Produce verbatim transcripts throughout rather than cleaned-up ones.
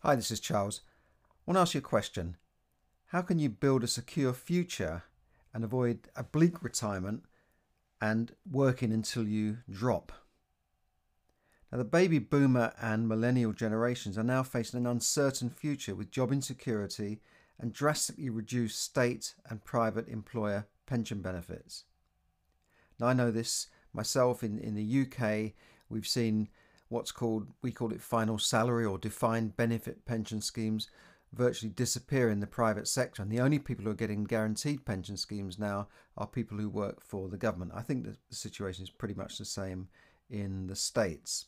Hi, this is Charles. I want to ask you a question. How can you build a secure future and avoid a bleak retirement and working until you drop? Now, the baby boomer and millennial generations are now facing an uncertain future with job insecurity and drastically reduced state and private employer pension benefits. Now, I know this myself in, in the U K. We've seen what's called, we call it final salary or defined benefit pension schemes virtually disappear in the private sector. And the only people who are getting guaranteed pension schemes now are people who work for the government. I think that the situation is pretty much the same in the States.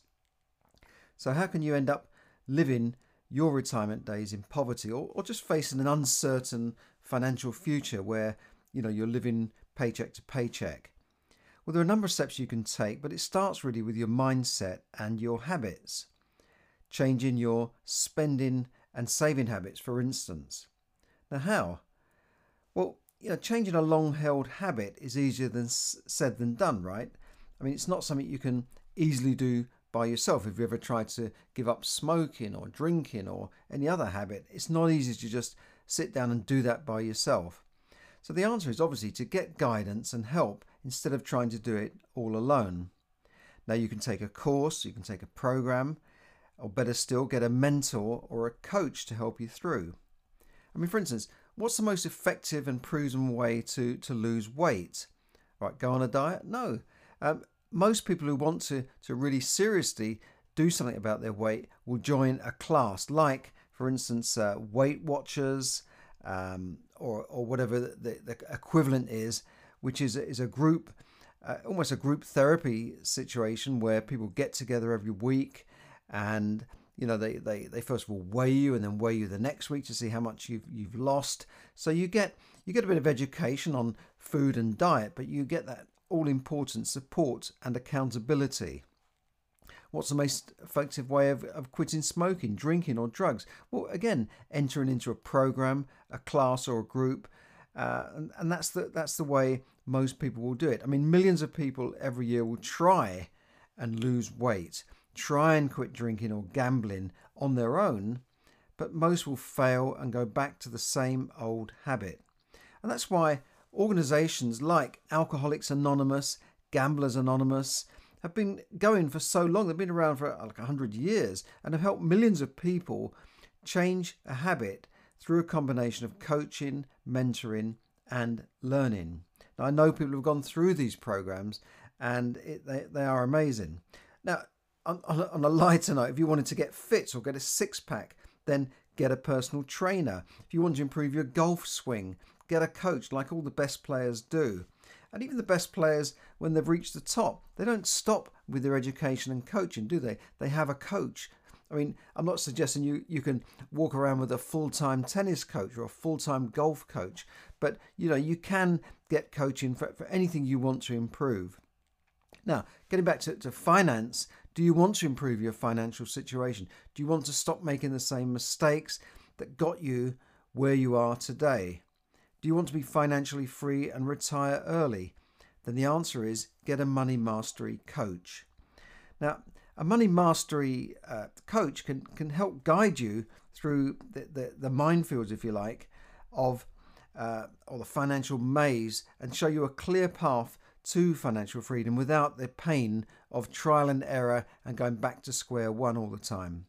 So how can you end up living your retirement days in poverty or, or just facing an uncertain financial future where, you know, you're living paycheck to paycheck? Well, there are a number of steps you can take, but it starts really with your mindset and your habits. Changing your spending and saving habits, for instance. Now, how? Well, you know, changing a long-held habit is easier than said than done, right? I mean, it's not something you can easily do by yourself. If you ever tried to give up smoking or drinking or any other habit, it's not easy to just sit down and do that by yourself. So the answer is obviously to get guidance and help instead of trying to do it all alone. Now, you can take a course, you can take a program, or better still, get a mentor or a coach to help you through. I mean, for instance, what's the most effective and proven way to, to lose weight? All right, go on a diet? No. Um, most people who want to, to really seriously do something about their weight will join a class like, for instance, uh, Weight Watchers, um, or, or whatever the, the equivalent is, which is, is a group, uh, almost a group therapy situation where people get together every week. And, you know, they, they, they first of all weigh you and then weigh you the next week to see how much you've you've lost. So you get you get a bit of education on food and diet, but you get that all important support and accountability. What's the most effective way of, of quitting smoking, drinking or drugs? Well, again, entering into a program, a class or a group. Uh, and, and that's the that's the way most people will do it. I mean, millions of people every year will try and lose weight, try and quit drinking or gambling on their own, but most will fail and go back to the same old habit. And that's why organizations like Alcoholics Anonymous, Gamblers Anonymous have been going for so long. They've been around for like one hundred years and have helped millions of people change a habit through a combination of coaching, mentoring, and learning. Now, I know people who have gone through these programs and it, they, they are amazing. Now, on, on a lighter note, if you wanted to get fit or get a six-pack, then get a personal trainer. If you want to improve your golf swing, get a coach like all the best players do. And even the best players, when they've reached the top, they don't stop with their education and coaching, do they? They have a coach. I mean, I'm not suggesting you, you can walk around with a full-time tennis coach or a full-time golf coach, but, you know, you can get coaching for, for anything you want to improve. Now, getting back to, to finance, do you want to improve your financial situation? Do you want to stop making the same mistakes that got you where you are today? Do you want to be financially free and retire early? Then the answer is get a money mastery coach. Now, a money mastery uh, coach can, can help guide you through the, the, the minefields, if you like, of uh, or the financial maze and show you a clear path to financial freedom without the pain of trial and error and going back to square one all the time.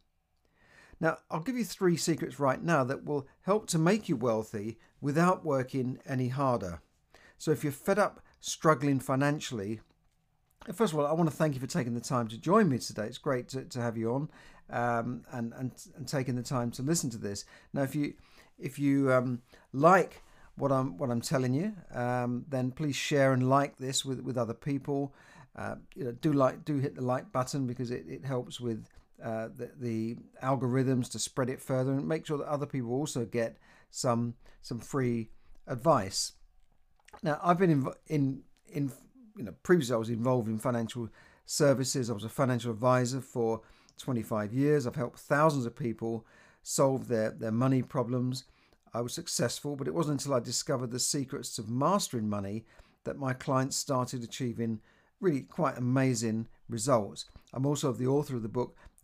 Now, I'll give you three secrets right now that will help to make you wealthy without working any harder. So if you're fed up struggling financially, first of all, I want to thank you for taking the time to join me today. It's great to, to have you on um, and, and and taking the time to listen to this. Now, if you if you um, like what I'm what I'm telling you, um, then please share and like this with, with other people. Uh, you know, do like do hit the like button because it, it helps with uh, the, the algorithms to spread it further and make sure that other people also get some some free advice. Now, I've been in in in you know previously I was involved in financial services. I was a financial advisor for twenty-five years. I've helped thousands of people solve their their money problems. I was successful, but it wasn't until I discovered the secrets of mastering money that my clients started achieving really quite amazing results. I'm also the author of the book,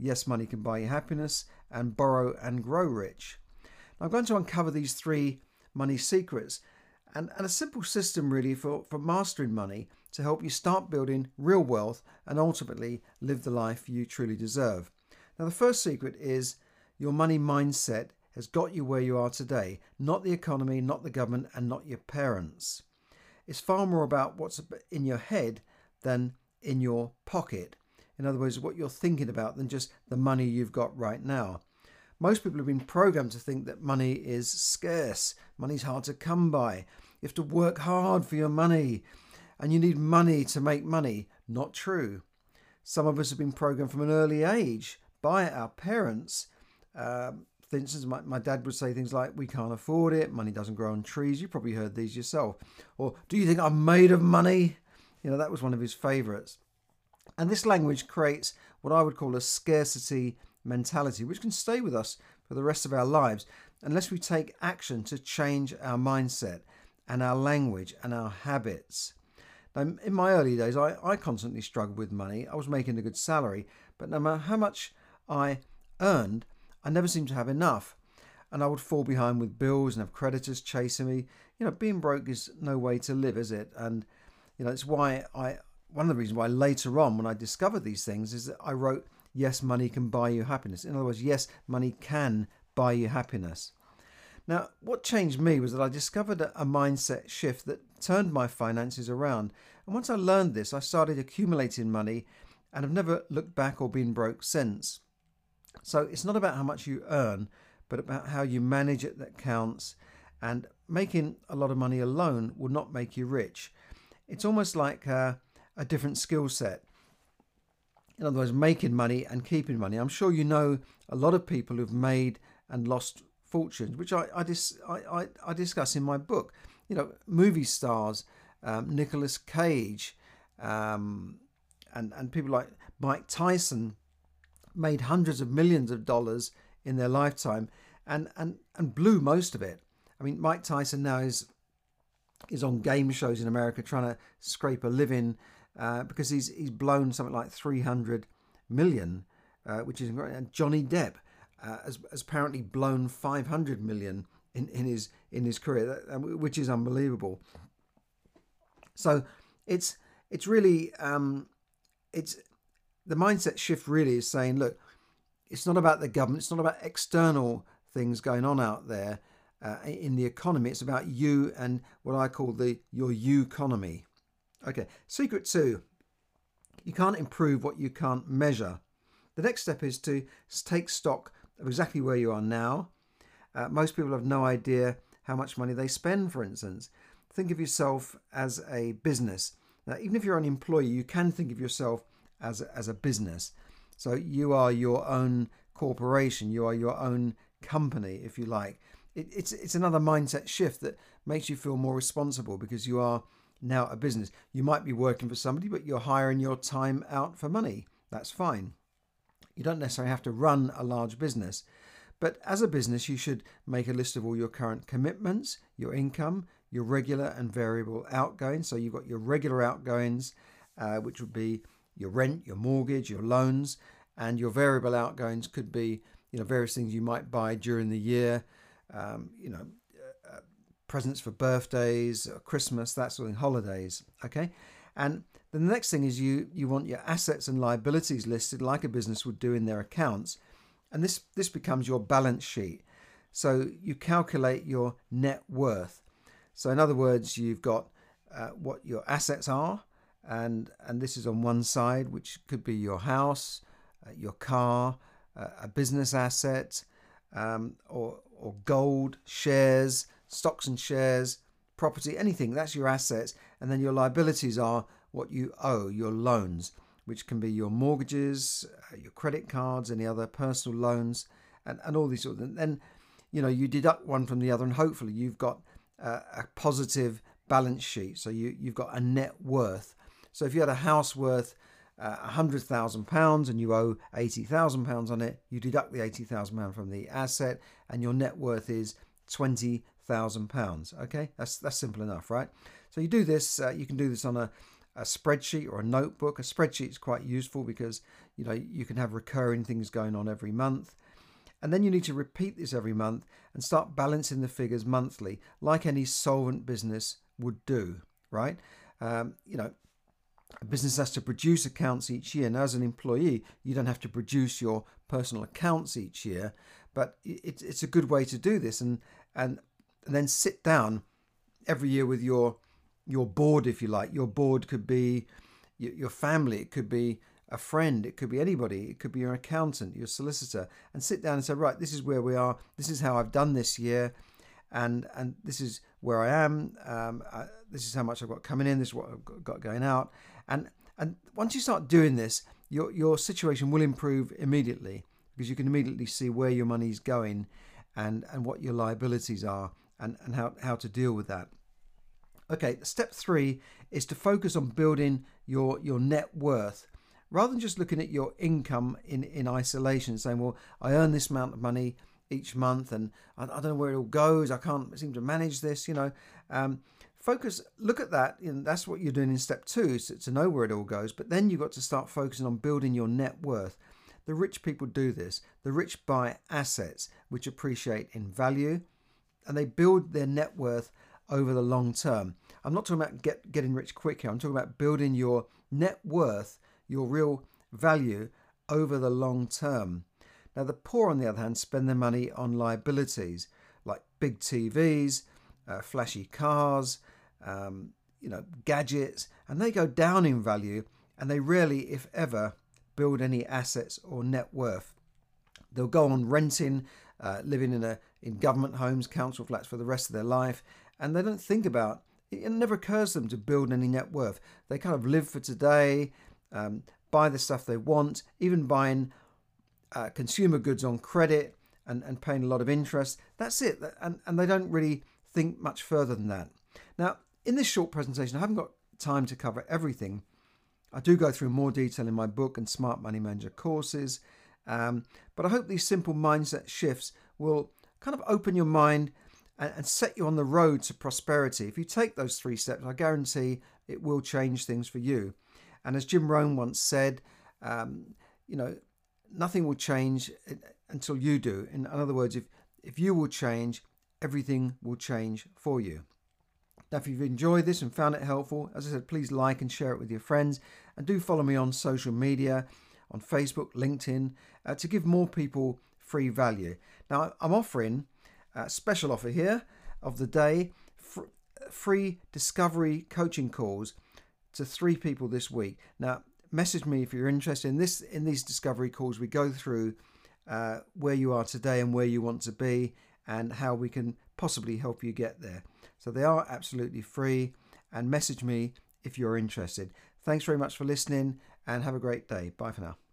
Yes, Money Can Buy You Happiness, and Borrow and Grow Rich. Now, I'm going to uncover these three money secrets and, and a simple system really for, for mastering money to help you start building real wealth and ultimately live the life you truly deserve. Now, the first secret is your money mindset has got you where you are today, not the economy, not the government, and not your parents. It's far more about what's in your head than in your pocket. In other words, what you're thinking about than just the money you've got right now. Most people have been programmed to think that money is scarce. Money's hard to come by. You have to work hard for your money and you need money to make money. Not true. Some of us have been programmed from an early age by our parents. Um, for instance, my, my dad would say things like, we can't afford it. Money doesn't grow on trees. You probably heard these yourself. Or, do you think I'm made of money? You know, that was one of his favourites. And this language creates what I would call a scarcity mentality, which can stay with us for the rest of our lives unless we take action to change our mindset and our language and our habits. Now, in my early days, I, I constantly struggled with money. I was making a good salary, but no matter how much I earned, I never seemed to have enough. And I would fall behind with bills and have creditors chasing me. You know, being broke is no way to live, is it? And, you know, it's why I, one of the reasons why later on when I discovered these things is that I wrote, yes, money can buy you happiness. In other words, yes, money can buy you happiness. Now, what changed me was that I discovered a mindset shift that turned my finances around. And once I learned this, I started accumulating money and have never looked back or been broke since. So it's not about how much you earn, but about how you manage it that counts. And making a lot of money alone will not make you rich. It's almost like a, a different skill set. In other words, making money and keeping money. I'm sure you know a lot of people who've made and lost fortunes, which I I, dis, I, I, I discuss in my book. You know, movie stars, um, Nicolas Cage, um, and, and people like Mike Tyson made hundreds of millions of dollars in their lifetime and, and, and blew most of it. I mean, Mike Tyson now is is on game shows in America trying to scrape a living uh, because he's he's blown something like three hundred million, uh, which is incredible. And Johnny Depp uh, has, has apparently blown five hundred million in, in his in his career, which is unbelievable. So it's it's really um, it's the mindset shift really is saying, look, it's not about the government, it's not about external things going on out there uh, in the economy. It's about you and what I call the your you-conomy. Okay, secret two, you can't improve what you can't measure. The next step is to take stock of exactly where you are now. Uh, most people have no idea how much money they spend, for instance. Think of yourself as a business. Now, even if you're an employee, you can think of yourself as a, as a business. So you are your own corporation. You are your own company, if you like. It, it's it's another mindset shift that makes you feel more responsible because you are now a business. You might be working for somebody, but you're hiring your time out for money. That's fine. You don't necessarily have to run a large business. But as a business, you should make a list of all your current commitments, your income, your regular and variable outgoings. So you've got your regular outgoings, uh, which would be your rent, your mortgage, your loans, and your variable outgoings could be, you know, various things you might buy during the year, um, you know, uh, presents for birthdays, Christmas, that sort of thing, holidays. Okay, and then the next thing is you you want your assets and liabilities listed like a business would do in their accounts, and this this becomes your balance sheet. So you calculate your net worth. So in other words, you've got uh, what your assets are. And and this is on one side, which could be your house, uh, your car, uh, a business asset, um, or or gold, shares, stocks and shares, property, anything. That's your assets. And then your liabilities are what you owe, your loans, which can be your mortgages, uh, your credit cards, any other personal loans, and, and all these sort of things. And then, you know, you deduct one from the other, and hopefully you've got uh, a positive balance sheet. So you you've got a net worth. So if you had a house worth uh, one hundred thousand pounds and you owe eighty thousand pounds on it, you deduct the eighty thousand pounds from the asset and your net worth is twenty thousand pounds. Okay, that's that's simple enough, right? So you do this, uh, you can do this on a, a spreadsheet or a notebook. A spreadsheet is quite useful because, you know, you can have recurring things going on every month. And then you need to repeat this every month and start balancing the figures monthly, like any solvent business would do, right? Um, you know, a business has to produce accounts each year. Now, as an employee, you don't have to produce your personal accounts each year, but it's it's a good way to do this, and and, and then sit down every year with your your board, if you like. Your board could be your family, it could be a friend, it could be anybody, it could be your accountant, your solicitor, and sit down and say, right, this is where we are, this is how I've done this year, and and this is where I am, um, I, this is how much I've got coming in, this is what I've got going out, and and once you start doing this, your your situation will improve immediately, because you can immediately see where your money's going, and and what your liabilities are, and and how how to deal with that. Okay, step three is to focus on building your your net worth, rather than just looking at your income in, in isolation, saying, well, I earn this amount of money each month and I, I don't know where it all goes. I can't seem to manage this, you know. Um, focus, look at that. And that's what you're doing in step two, is to, to know where it all goes. But then you've got to start focusing on building your net worth. The rich people do this. The rich buy assets which appreciate in value, and they build their net worth over the long term. I'm not talking about get, getting rich quick here. I'm talking about building your net worth, your real value, over the long term. Now, the poor, on the other hand, spend their money on liabilities like big T Vs, uh, flashy cars, um, you know, gadgets, and they go down in value, and they rarely, if ever, build any assets or net worth. They'll go on renting, uh, living in a in government homes, council flats for the rest of their life, and they don't think about it. It never occurs to them to build any net worth. They kind of live for today. Um, buy the stuff they want, even buying uh, consumer goods on credit and, and paying a lot of interest. That's it. And, and they don't really think much further than that. Now, in this short presentation, I haven't got time to cover everything. I do go through more detail in my book and Smart Money Manager courses. Um, but I hope these simple mindset shifts will kind of open your mind and, and set you on the road to prosperity. If you take those three steps, I guarantee it will change things for you. And as Jim Rohn once said, um, you know, nothing will change until you do. In other words, if, if you will change, everything will change for you. Now, if you've enjoyed this and found it helpful, as I said, please like and share it with your friends. And do follow me on social media, on Facebook, LinkedIn, uh, to give more people free value. Now, I'm offering a special offer here of the day, fr- free discovery coaching calls to three people this week. Now, message me if you're interested in this. In these discovery calls, we go through uh, where you are today and where you want to be, and how we can possibly help you get there. So they are absolutely free, and message me if you're interested. Thanks very much for listening, and have a great day. Bye for now.